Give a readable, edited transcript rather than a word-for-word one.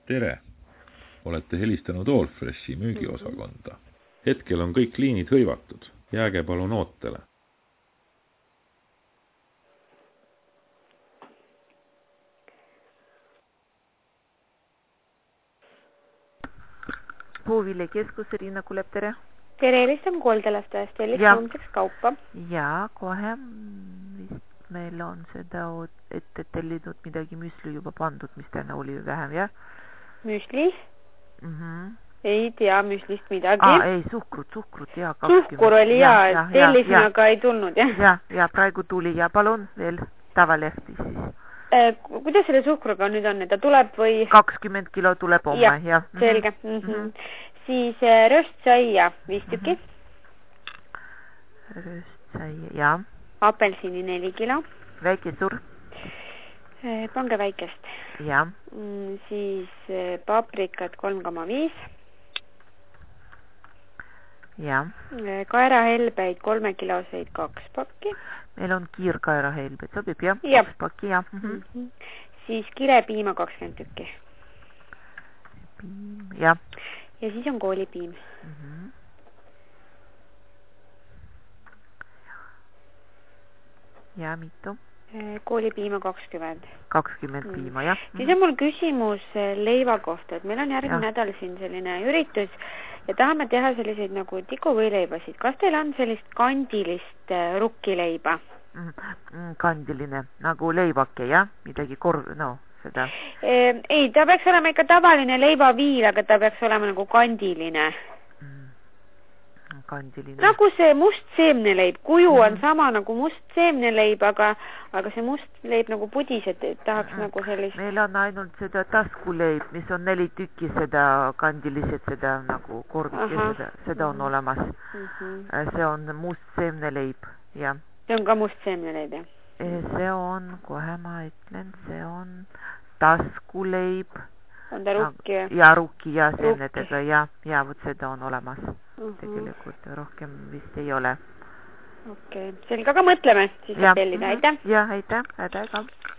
Tere! Olete helistanud Allfreshi müügiosakonda. Hetkel on kõik liinid hõivatud. Jääge palun ootele. Puuville keskus Riina Kulep, tere! Tere, helistan Koldelastajast homseks kaupa. Ja, kohe vist meil on seda ette tellinud midagi müsli juba pandud, mis täna oli vähem, jah? Müsli? Ei tea müslist midagi. Ei, suhkrut, ja 20. Suhkur oli ja, tellisin, aga ei tulnud, jah? Ja, praegu tuli ja palun veel tavalehti siis. Kuidas selle suhkruga nüüd on, ta tuleb või? 20 kilo tuleb homme, jah. Selge. Siis röstsaia 5 tükki. Röstsaia, jah. Apelsini 4 kilo. Väike suur. Pange väikest. Jah. Siis paprikat 3,5. Jah. Kaerahelbeid 3 kiloseid 2 pakki. Meil on kiirkaerahelbeid, sobib, jah? 2 pakki, jah. Siis kilepiima 20 tükki. Jah. Ja siis on koolipiim. Ja mitu? Koolipiima 20. 20 piima, jah. Siis on mul küsimus leiva kohta, et meil on järgmine nädal siin selline üritus ja tahame teha selliseid nagu tikuvõileibasid. Kas teil on sellist kandilist rukkileiba? Kandiline, nagu leivake, jah? Midagi seda? Ei, ta peaks olema ikka tavaline leivaviil, aga ta peaks olema nagu kandiline. Kandiline. Nagu see must seemneleib. Kuju on sama nagu must seemneleib, aga see must leib nagu pudis, et tahaks nagu sellist... Meil on ainult seda taskuleib, mis on 4 tükki seda kandilised, seda nagu korbike, seda on olemas. See on must seemneleib, jah. See on ka must seemneleib, jah? See on, kohe ma ütlen, see on taskuleib. On ta rukki, jah? Ja rukki, ja seemnetega, ja võt seda on olemas. Tegelikult rohkem vist ei ole. Okei, selge, aga mõtleme, siis saab tellida, aitäh! Jah, aitäh, aitäh ka!